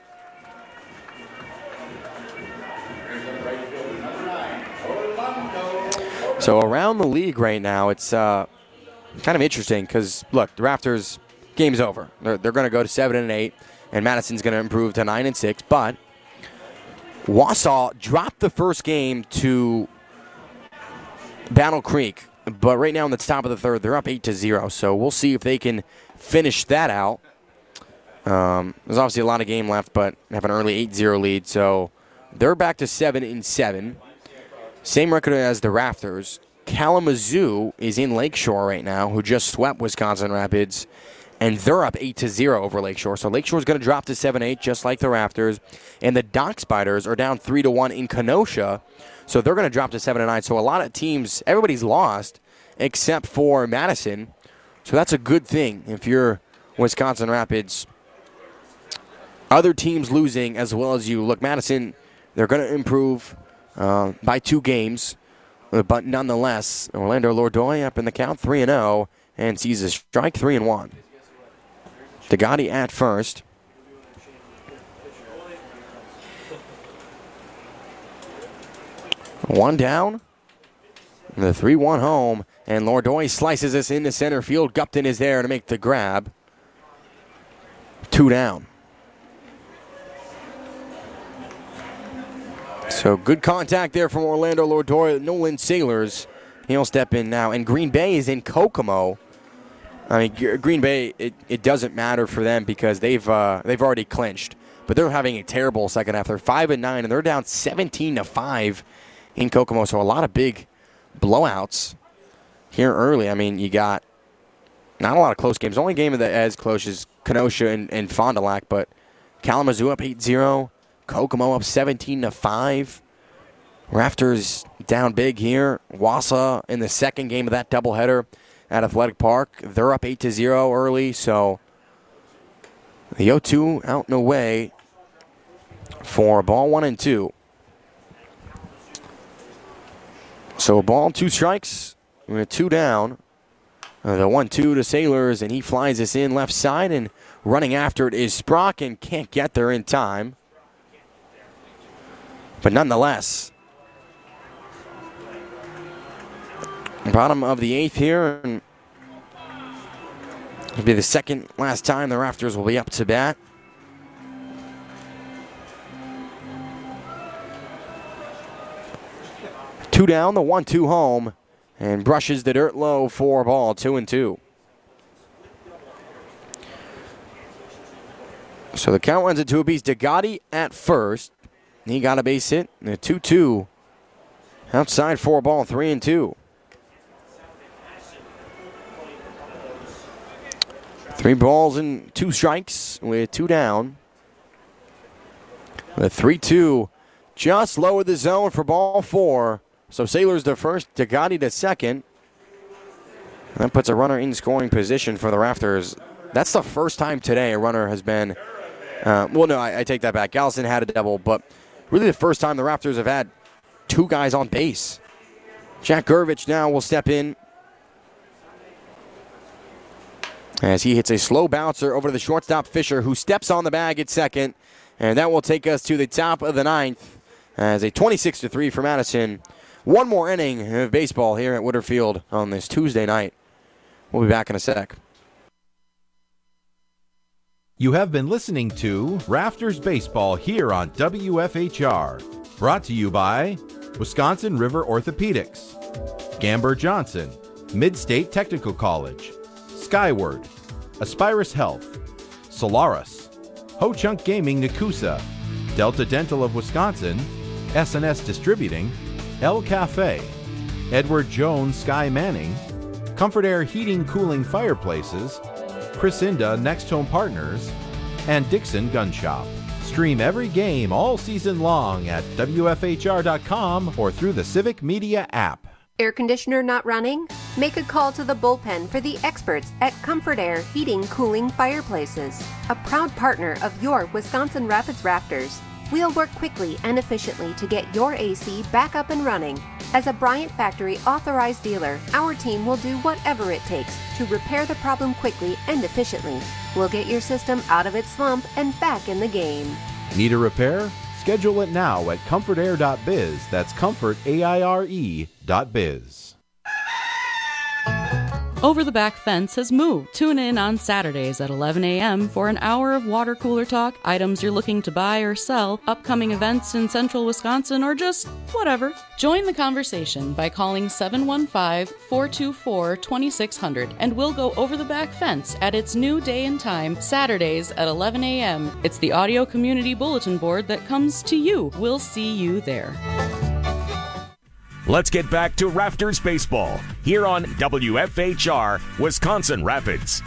So around the league right now, it's uh, kind of interesting because, look, the Rafters, game's over. They're, they're going to go to seven and eight, and Madison's going to improve to nine and six. But Wausau dropped the first game to Battle Creek, but right now in the top of the third, they're up eight to zero. So we'll see if they can finish that out. Um, there's obviously a lot of game left, but have an early eight zero lead, so they're back to seven and seven. Same record as the Rafters. Kalamazoo is in Lakeshore right now, who just swept Wisconsin Rapids, and they're up eight to zero over Lakeshore. So Lakeshore's going to drop to seven eight, just like the Rafters. And the Dock Spiders are down three to one in Kenosha, so they're going to drop to seven and nine. So a lot of teams, everybody's lost except for Madison. So that's a good thing if you're Wisconsin Rapids. Other teams losing as well as you. Look, Madison, they're going to improve Uh, by two games, but nonetheless, Orlando Lourdoy up in the count, three and oh, and sees a strike, three and one. Degani at first. One down, the three one home, and Lourdoy slices this into center field. Gupton is there to make the grab. Two down. So good contact there from Orlando Lourdoy. Nolan Sailors, he'll step in now. And Green Bay is in Kokomo. I mean, G- Green Bay, it, it doesn't matter for them because they've uh, they've already clinched. But they're having a terrible second half. They're five and nine, and they're down seventeen to five in Kokomo. So a lot of big blowouts here early. I mean, you got not a lot of close games. The only game that as close is Kenosha and, and Fond du Lac, but Kalamazoo up eight zero. Kokomo up seventeen to five. Rafters down big here. Wausau in the second game of that doubleheader at Athletic Park. They're up eight to zero early, so the oh two out and away for ball one and two. So a ball, two strikes, with two down. Uh, the one two to Sailors, and he flies this in left side, and running after it is Sprock, and can't get there in time. But nonetheless, bottom of the eighth here, and it'll be the second last time the Rafters will be up to bat. Two down, the one two home, and brushes the dirt low for ball, two and two. So the count runs at two apiece. Degani at first. He got a base hit. The two two. Outside for ball, three and two. Three balls and two strikes with two down. The three two just lowered the zone for ball four. So Sailors to first, Degani to second. That puts a runner in scoring position for the Rafters. That's the first time today a runner has been, uh, well, no, I, I take that back. Gallison had a double, but really the first time the Rafters have had two guys on base. Jack Gurvich now will step in as he hits a slow bouncer over to the shortstop Fisher, who steps on the bag at second. And that will take us to the top of the ninth as a twenty-six to three for Madison. One more inning of baseball here at Woodard Field on this Tuesday night. We'll be back in a sec. You have been listening to Rafters Baseball here on W F H R. Brought to you by Wisconsin River Orthopedics, Gamber Johnson, Mid-State Technical College, Skyward, Aspirus Health, Solaris, Ho Chunk Gaming Nakusa, Delta Dental of Wisconsin, S and S Distributing, El Cafe, Edward Jones Sky Manning, Comfort Air Heating Cooling Fireplaces, Chrisinda Next Home Partners, and Dixon Gun Shop. Stream every game all season long at W F H R dot com or through the Civic Media app. Air conditioner not running? Make a call to the bullpen for the experts at Comfort Air Heating Cooling Fireplaces, a proud partner of your Wisconsin Rapids Raptors. We'll work quickly and efficiently to get your A C back up and running. As a Bryant Factory authorized dealer, our team will do whatever it takes to repair the problem quickly and efficiently. We'll get your system out of its slump and back in the game. Need a repair? Schedule it now at comfort air dot biz. That's comfort, A I R E dot biz. Over the Back Fence has moved. Tune in on Saturdays at eleven a.m. for an hour of water cooler talk, items you're looking to buy or sell, upcoming events in central Wisconsin, or just whatever. Join the conversation by calling seven one five, four two four, two six zero zero and we'll go over the back fence at its new day and time, Saturdays at eleven a.m. It's the audio community bulletin board that comes to you. We'll see you there. Let's get back to Rafters Baseball here on W F H R Wisconsin Rapids.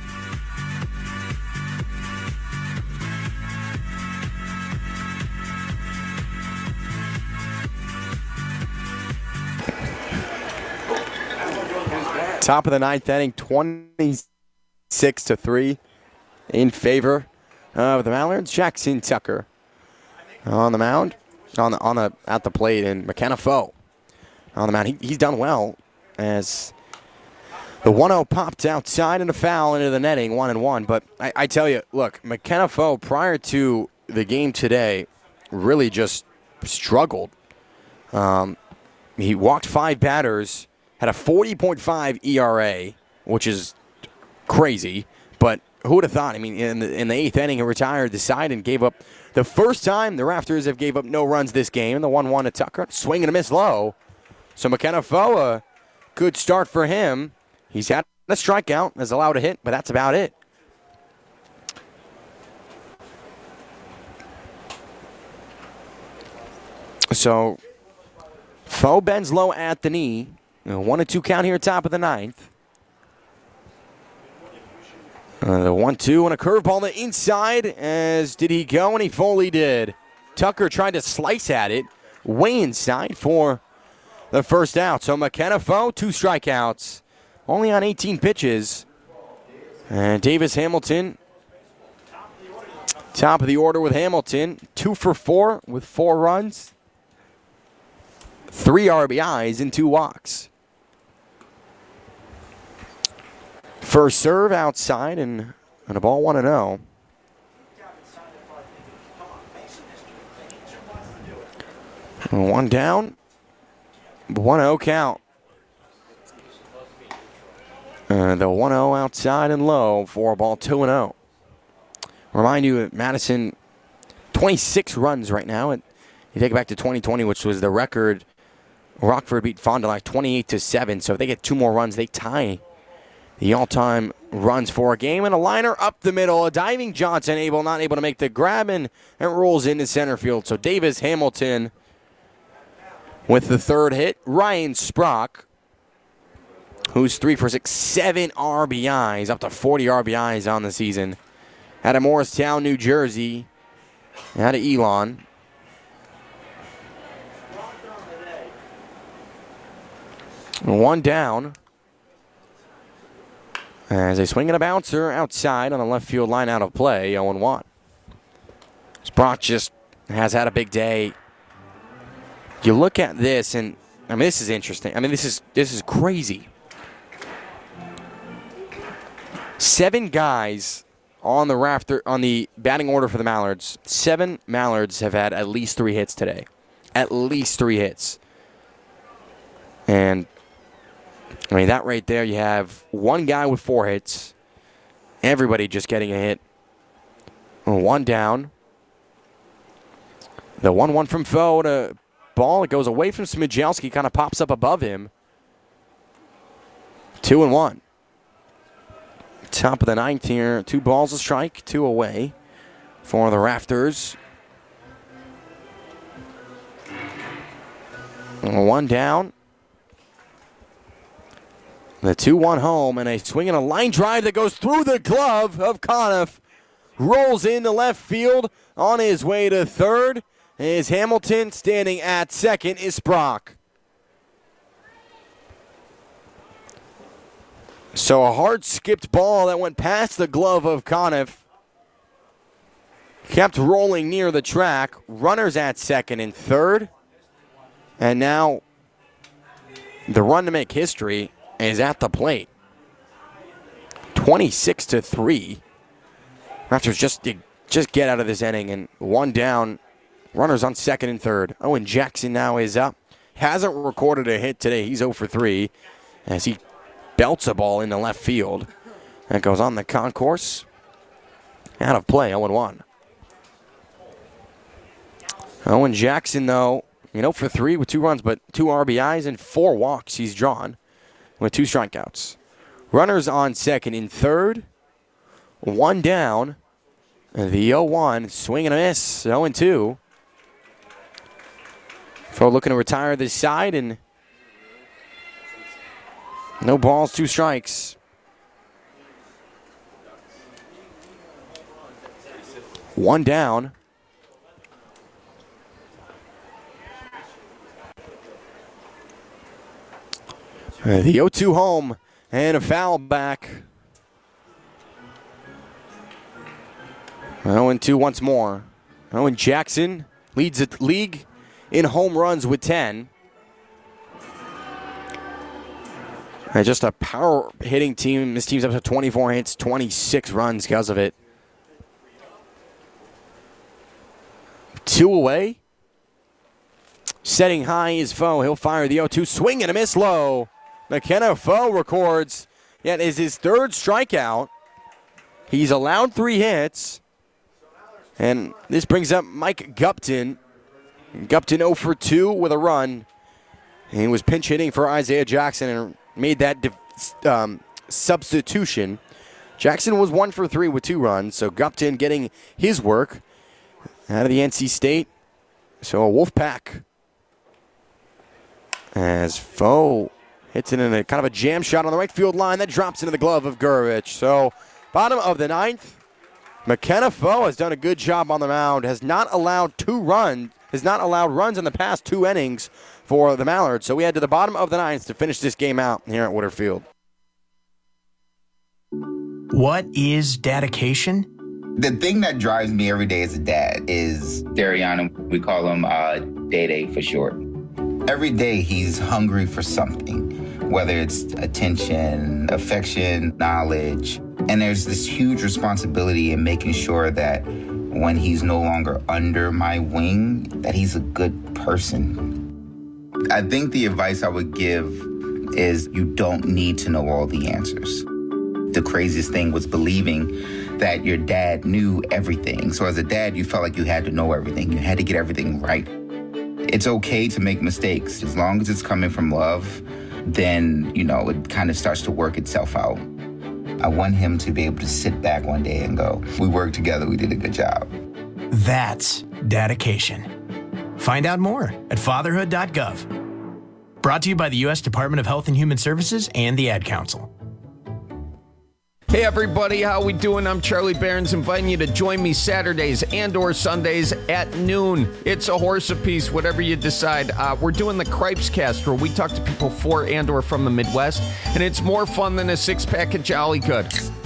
Top of the ninth inning, twenty-six to three in favor of the Mallards. Jackson Tucker on the mound, on the on the at the plate, and McKenna Foe on the mound. He, he's done well as the one oh popped outside and a foul into the netting, one and one. But I, I tell you, look, McKenna Foe prior to the game today really just struggled. Um, he walked five batters, had a forty point five E R A, which is crazy. But who would have thought? I mean, in the, in the eighth inning, he retired the side and gave up the first time the Rafters have gave up no runs this game. The one one to Tucker, swing and a miss low. So McKenna Foe, a good start for him. He's had a strikeout, has allowed a hit, but that's about it. So Foe bends low at the knee. A one and two count here, top of the ninth. Uh, the one two and a curveball to inside. As did he go? And he fully did. Tucker tried to slice at it, way inside for the first out. So McKenna Foe, two strikeouts, only on eighteen pitches. And Davis Hamilton, top of the order with Hamilton, two for four with four runs, three R B Is and two walks. First serve outside and, and a ball one and oh. One down. one oh count. Uh, the one oh outside and low for a ball two and oh. Remind you that Madison, twenty-six runs right now. And you take it back to twenty twenty, which was the record. Rockford beat Fond du Lac twenty-eight to seven. So if they get two more runs, they tie the all-time runs for a game. And a liner up the middle. A diving Johnson, able not able to make the grab, and it rolls into center field. So Davis Hamilton with the third hit. Ryan Sprock, who's three for six, seven R B Is, up to forty R B Is on the season. Out of Morristown, New Jersey. Out of Elon. One down. As they swing and a bouncer outside on the left field line, out of play, oh and one. Sprock just has had a big day. You look at this, and I mean, this is interesting. I mean, this is this is crazy. Seven guys on the rafter on the batting order for the Mallards. Seven Mallards have had at least three hits today. At least three hits. And I mean, that right there, you have one guy with four hits. Everybody just getting a hit. One down. The one one from Foe to ball. It goes away from Smijelski, kind of pops up above him. Two and one. Top of the ninth here. Two balls a strike, two away for the Rafters. One down. The two one home, and a swing and a line drive that goes through the glove of Conniff. Rolls into left field. On his way to third is Hamilton. Standing at second is Brock. So a hard skipped ball that went past the glove of Conniff. Kept rolling near the track. Runners at second and third. And now the run to make history is at the plate. twenty-six to three. Raptors just, just get out of this inning, and one down. Runners on second and third. Owen Jackson now is up. Hasn't recorded a hit today. He's oh for three as he belts a ball into left field. That goes on the concourse. Out of play, oh and one. Owen Jackson, though, you know, for three with two runs, but two R B Is and four walks he's drawn with two strikeouts. Runners on second and third. One down. The oh one, swing and a miss, oh and two. Foe looking to retire this side, and no balls, two strikes. One down. Uh, the oh two home and a foul back. oh and two once more. Owen Jackson leads the league in home runs with ten. And just a power hitting team. This team's up to twenty-four hits, twenty-six runs because of it. Two away. Setting high is Foe. He'll fire the oh two. Swing and a miss low. McKenna Foe records. Yet is his third strikeout. He's allowed three hits. And this brings up Mike Gupton. Gupton oh for two with a run. He was pinch hitting for Isaiah Jackson and made that um, substitution. Jackson was one for three with two runs. So Gupton getting his work out of the N C State. So a Wolfpack. As Foe hits it in a kind of a jam shot on the right field line that drops into the glove of Gurvich. So bottom of the ninth, McKenna Foe has done a good job on the mound. Has not allowed two runs. Has not allowed runs in the past two innings for the Mallards. So we head to the bottom of the ninth to finish this game out here at Woodard Field. What is dedication? The thing that drives me every day as a dad is Dariana. We call him uh, Day-Day for short. Every day he's hungry for something, whether it's attention, affection, knowledge. And there's this huge responsibility in making sure that when he's no longer under my wing, that he's a good person. I think the advice I would give is you don't need to know all the answers. The craziest thing was believing that your dad knew everything. So as a dad, you felt like you had to know everything. You had to get everything right. It's okay to make mistakes. As long as it's coming from love, then, you know, it kind of starts to work itself out. I want him to be able to sit back one day and go, we worked together, we did a good job. That's dedication. Find out more at fatherhood dot gov. Brought to you by the U S Department of Health and Human Services and the Ad Council. Hey everybody, how we doing? I'm Charlie Barons, inviting you to join me Saturdays and or Sundays at noon. It's a horse apiece, whatever you decide. Uh, we're doing the Cripes Cast, where we talk to people for and or from the Midwest, and it's more fun than a six-pack of Jolly Good.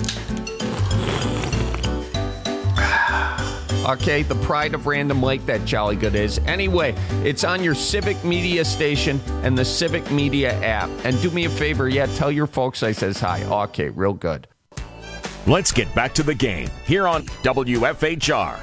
Okay, the pride of Random Lake, that Jolly Good is. Anyway, it's on your Civic Media station and the Civic Media app. And do me a favor, yeah, tell your folks I says hi. Okay, real good. Let's get back to the game here on W F H R.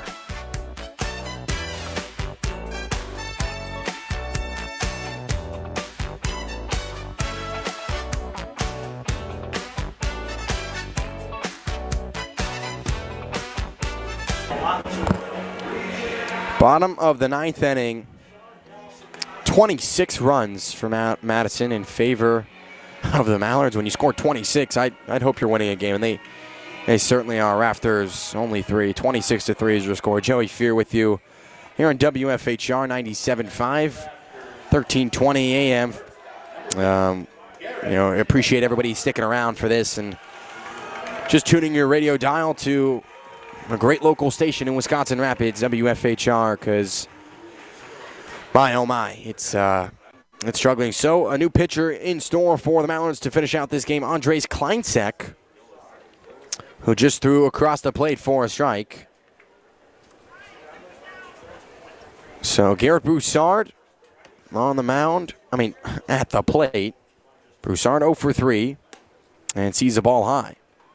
Bottom of the ninth inning. twenty-six runs for Matt Madison in favor of the Mallards. When you score twenty-six, I'd, I'd hope you're winning a game, and they they certainly are. Rafters only three. twenty-six to three is your score. Joey Fear with you here on W F H R ninety-seven point five, thirteen twenty A M. Um, you know, I appreciate everybody sticking around for this and just tuning your radio dial to a great local station in Wisconsin Rapids, W F H R, because my, oh my, it's uh, it's struggling. So a new pitcher in store for the Mallards to finish out this game, Andres Kleinsek, who just threw across the plate for a strike. So Garrett Broussard on the mound, I mean, at the plate. Broussard oh for three and sees the ball high.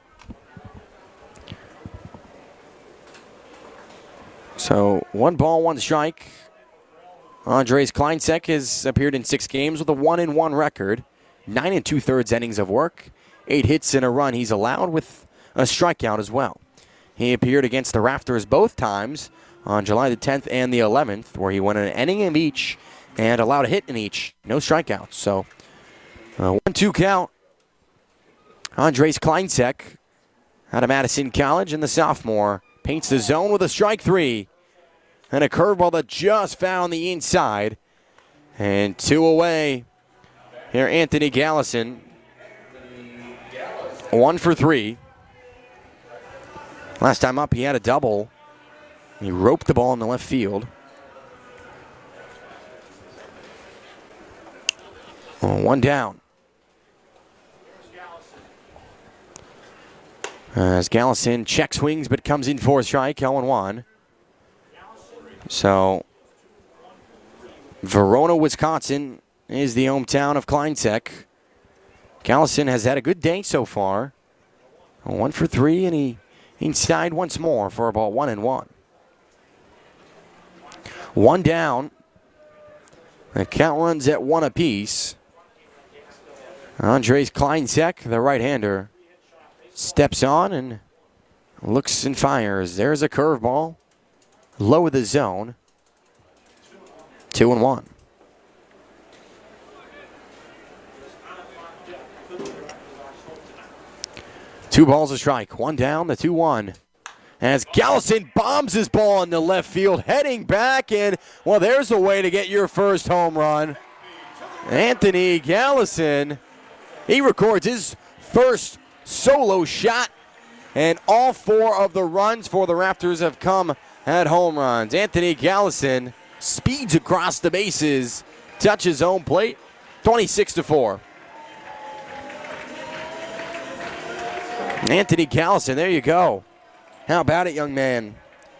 So one ball, one strike. Andres Kleinsek has appeared in six games with a one and one record, nine and two thirds innings of work, eight hits and a run he's allowed with a strikeout as well. He appeared against the Rafters both times on July the tenth and the eleventh, where he won an inning in each and allowed a hit in each, no strikeouts. So a one two count. Andres Kleinsek out of Madison College, and the sophomore paints the zone with a strike three. And a curveball that just found the inside. And two away. Here, Anthony Gallison. One for three. Last time up, he had a double. He roped the ball in the left field. Oh, one down. As Gallison check swings but comes in for a strike, oh and one. So, Verona, Wisconsin is the hometown of Kleinsek. Gallison has had a good day so far. One for three, and he inside once more for about one and one. One down. The count runs at one apiece. Andres Kleinsek, the right-hander, steps on and looks and fires. There's a curveball. Low of the zone. Two and one. Two balls a strike. One down, the two one. As Gallison bombs his ball in the left field, heading back, and, well, there's a way to get your first home run. Anthony Gallison, he records his first solo shot, and all four of the runs for the Raptors have come at home runs. Anthony Gallison speeds across the bases, touches home plate, twenty-six to four. Anthony Gallison, there you go. How about it, young man?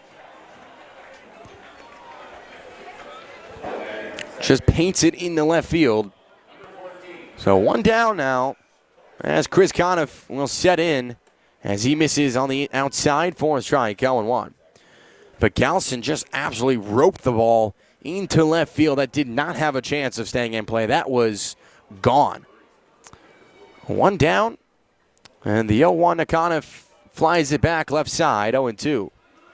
Just paints it in the left field. So one down now as Chris Conniff will set in as he misses on the outside for a strike, oh and one. But Gallison just absolutely roped the ball into left field. That did not have a chance of staying in play. That was gone. One down. And the oh one to Conniff flies it back left side, oh and two.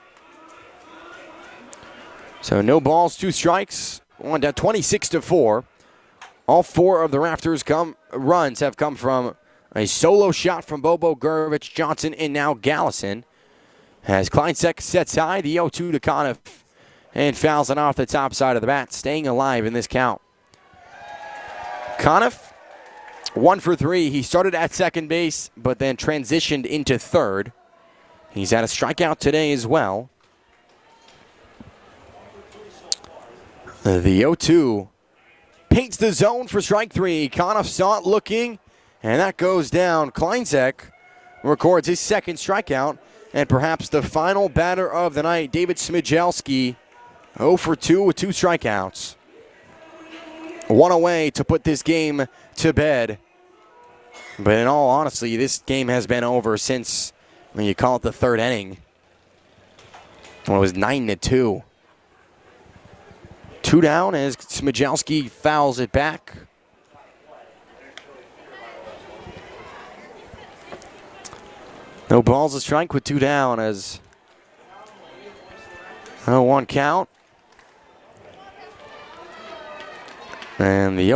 So no balls, two strikes. One down, twenty-six to four. All four of the Rafters come runs have come from a solo shot from Bobo Gurevich, Johnson, and now Gallison. As Kleinsek sets high, the oh two to Conniff and fouls it off the top side of the bat, staying alive in this count. Conniff, one for three. He started at second base, but then transitioned into third. He's had a strikeout today as well. The oh two paints the zone for strike three. Conniff saw it looking, and that goes down. Kleinsek records his second strikeout. And perhaps the final batter of the night, David Smijelski, oh for two with two strikeouts. One away to put this game to bed. But in all honesty, this game has been over since, when you call it the third inning. When it was nine to two. Two down as Smijelski fouls it back. No balls a strike with two down as oh one count. And the